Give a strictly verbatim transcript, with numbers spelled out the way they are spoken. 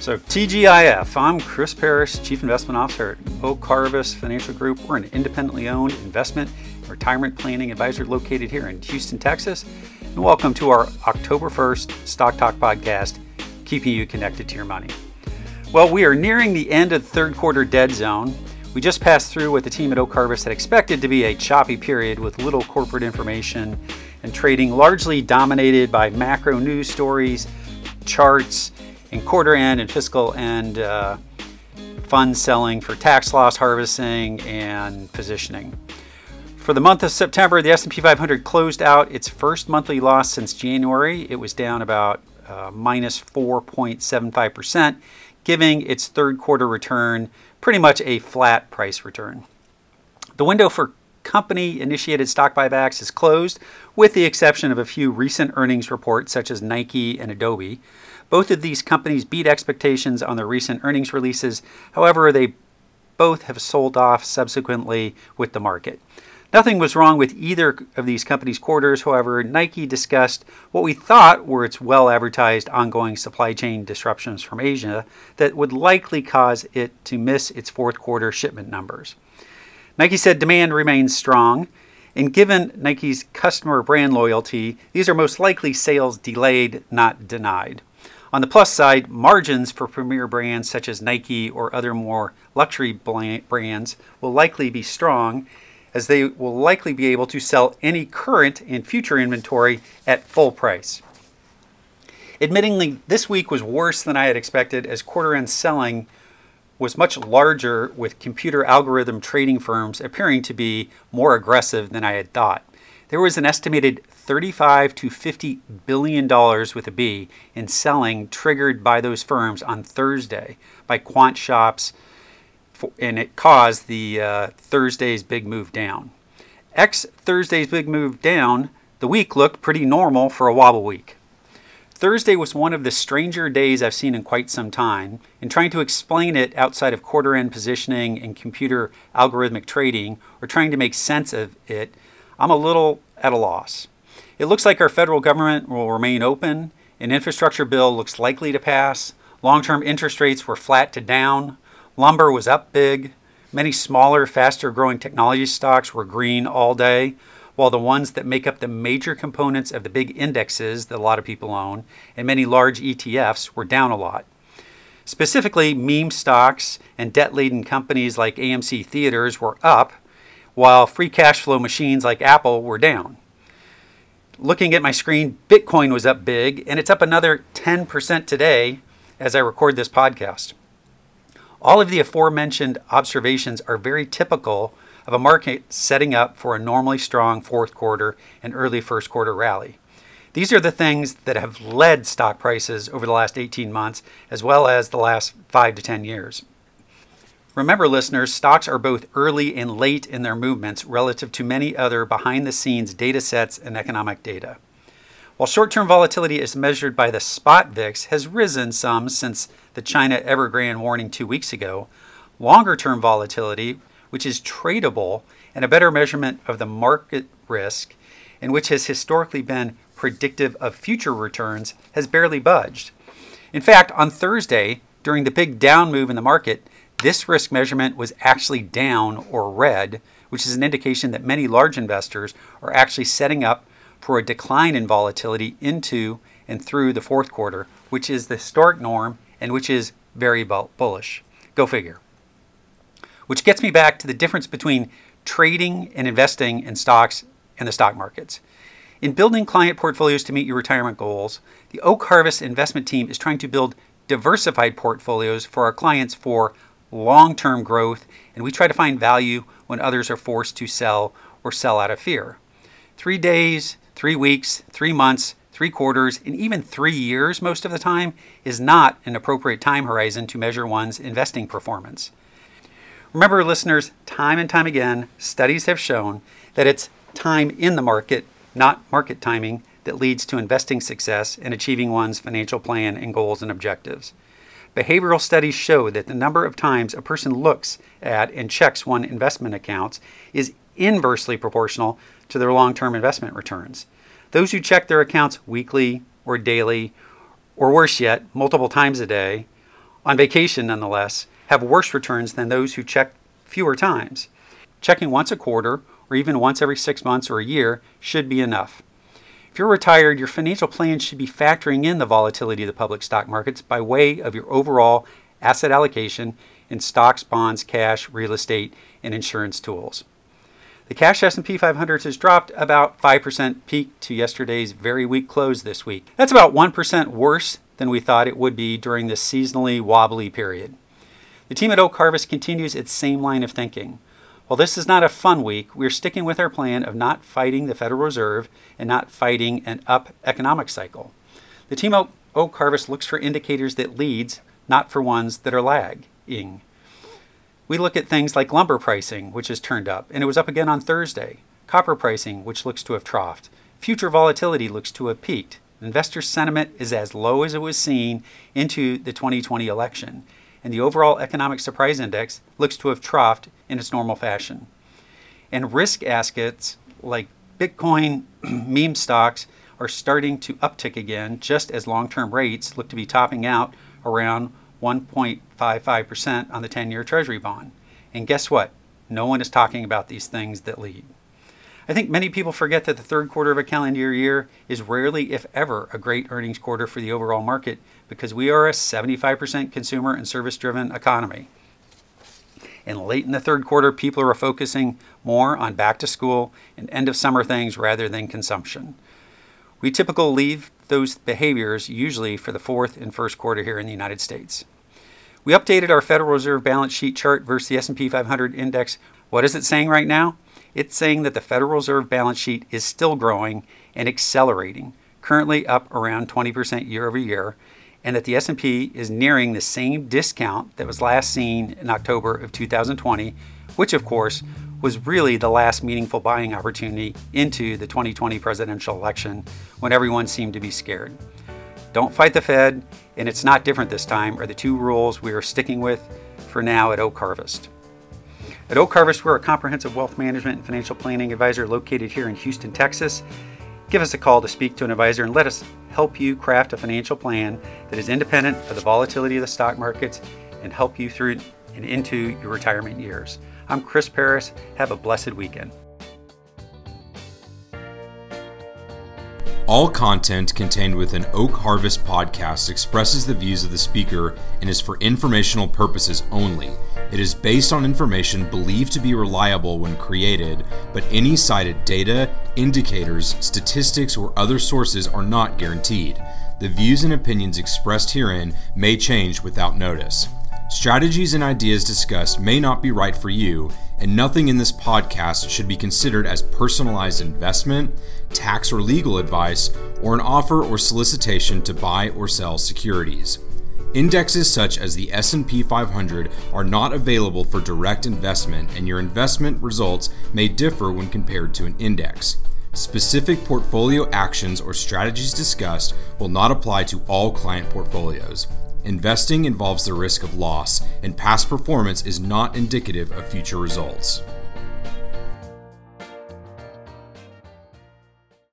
So T G I F, I'm Chris Parrish, Chief Investment Officer at Oak Harvest Financial Group. We're an independently owned investment and retirement planning advisor located here in Houston, Texas. And welcome to our October first Stock Talk podcast, keeping you connected to your money. Well, we are nearing the end of the third quarter dead zone. We just passed through what the team at Oak Harvest had expected to be a choppy period with little corporate information and trading largely dominated by macro news stories, charts, and quarter end and fiscal end uh, fund selling for tax loss harvesting and positioning. For the month of September, the S and P five hundred closed out its first monthly loss since January. It was down about uh, minus four point seven five percent, giving its third quarter return pretty much a flat price return. The window for company-initiated stock buybacks is closed, with the exception of a few recent earnings reports such as Nike and Adobe. Both of these companies beat expectations on their recent earnings releases. However, they both have sold off subsequently with the market. Nothing was wrong with either of these companies' quarters. However, Nike discussed what we thought were its well-advertised ongoing supply chain disruptions from Asia that would likely cause it to miss its fourth quarter shipment numbers. Nike said demand remains strong, and given Nike's customer brand loyalty, these are most likely sales delayed, not denied. On the plus side, margins for premier brands such as Nike or other more luxury brands will likely be strong, as they will likely be able to sell any current and future inventory at full price. Admittingly, this week was worse than I had expected, as quarter-end selling was much larger, with computer algorithm trading firms appearing to be more aggressive than I had thought. There was an estimated thirty-five to fifty billion dollars with a B in selling triggered by those firms on Thursday by quant shops, and it caused the uh, Thursday's big move down. Ex Thursday's big move down, the week looked pretty normal for a wobble week. Thursday was one of the stranger days I've seen in quite some time, and trying to explain it outside of quarter-end positioning and computer algorithmic trading, or trying to make sense of it, I'm a little at a loss. It looks like our federal government will remain open, an infrastructure bill looks likely to pass, long-term interest rates were flat to down, lumber was up big, many smaller, faster-growing technology stocks were green all day, while the ones that make up the major components of the big indexes that a lot of people own and many large E T Fs were down a lot. Specifically, meme stocks and debt-laden companies like A M C Theaters were up, while free cash flow machines like Apple were down. Looking at my screen, Bitcoin was up big, and it's up another ten percent today as I record this podcast. All of the aforementioned observations are very typical of a market setting up for a normally strong fourth quarter and early first quarter rally. These are the things that have led stock prices over the last eighteen months, as well as the last five to ten years. Remember, listeners, stocks are both early and late in their movements relative to many other behind-the-scenes data sets and economic data. While short-term volatility as measured by the spot V I X has risen some since the China Evergrande warning two weeks ago, longer-term volatility, which is tradable and a better measurement of the market risk, and which has historically been predictive of future returns, has barely budged. In fact, on Thursday, during the big down move in the market, this risk measurement was actually down or red, which is an indication that many large investors are actually setting up for a decline in volatility into and through the fourth quarter, which is the historic norm and which is very bullish. Go figure. Which gets me back to the difference between trading and investing in stocks and the stock markets. In building client portfolios to meet your retirement goals, the Oak Harvest investment team is trying to build diversified portfolios for our clients for long-term growth, and we try to find value when others are forced to sell or sell out of fear. Three days, three weeks, three months, three quarters, and even three years most of the time is not an appropriate time horizon to measure one's investing performance. Remember, listeners, time and time again, studies have shown that it's time in the market, not market timing, that leads to investing success and achieving one's financial plan and goals and objectives. Behavioral studies show that the number of times a person looks at and checks one's investment accounts is inversely proportional to their long-term investment returns. Those who check their accounts weekly or daily, or worse yet, multiple times a day, on vacation nonetheless, have worse returns than those who check fewer times. Checking once a quarter or even once every six months or a year should be enough. If you're retired, your financial plan should be factoring in the volatility of the public stock markets by way of your overall asset allocation in stocks, bonds, cash, real estate, and insurance tools. The cash S and P five hundred has dropped about five percent peak to yesterday's very weak close this week. That's about one percent worse than we thought it would be during this seasonally wobbly period. The team at Oak Harvest continues its same line of thinking. While this is not a fun week, we're sticking with our plan of not fighting the Federal Reserve and not fighting an up economic cycle. The team at Oak Harvest looks for indicators that leads, not for ones that are lagging. We look at things like lumber pricing, which has turned up, and it was up again on Thursday. Copper pricing, which looks to have troughed. Future volatility looks to have peaked. Investor sentiment is as low as it was seen into the twenty twenty election, and the overall economic surprise index looks to have troughed in its normal fashion. And risk assets like Bitcoin, meme stocks are starting to uptick again, just as long-term rates look to be topping out around one point five five percent on the ten-year Treasury bond. And guess what? No one is talking about these things that lead. I think many people forget that the third quarter of a calendar year is rarely, if ever, a great earnings quarter for the overall market because we are a seventy-five percent consumer and service-driven economy. And late in the third quarter, people are focusing more on back to school and end of summer things rather than consumption. We typically leave those behaviors usually for the fourth and first quarter here in the United States. We updated our Federal Reserve balance sheet chart versus the S and P five hundred index. What is it saying right now? It's saying that the Federal Reserve balance sheet is still growing and accelerating, currently up around twenty percent year over year, and that the S and P is nearing the same discount that was last seen in October of two thousand twenty, which of course was really the last meaningful buying opportunity into the twenty twenty presidential election when everyone seemed to be scared. Don't fight the Fed, and it's not different this time, are the two rules we are sticking with for now at Oak Harvest. At Oak Harvest, we're a comprehensive wealth management and financial planning advisor located here in Houston, Texas. Give us a call to speak to an advisor and let us help you craft a financial plan that is independent of the volatility of the stock markets and help you through and into your retirement years. I'm Chris Paris. Have a blessed weekend. All content contained within Oak Harvest podcast expresses the views of the speaker and is for informational purposes only. It is based on information believed to be reliable when created, but any cited data, indicators, statistics, or other sources are not guaranteed. The views and opinions expressed herein may change without notice. Strategies and ideas discussed may not be right for you, and nothing in this podcast should be considered as personalized investment, tax or legal advice, or an offer or solicitation to buy or sell securities. Indexes such as the S and P five hundred are not available for direct investment, and your investment results may differ when compared to an index. Specific portfolio actions or strategies discussed will not apply to all client portfolios. Investing involves the risk of loss, and past performance is not indicative of future results.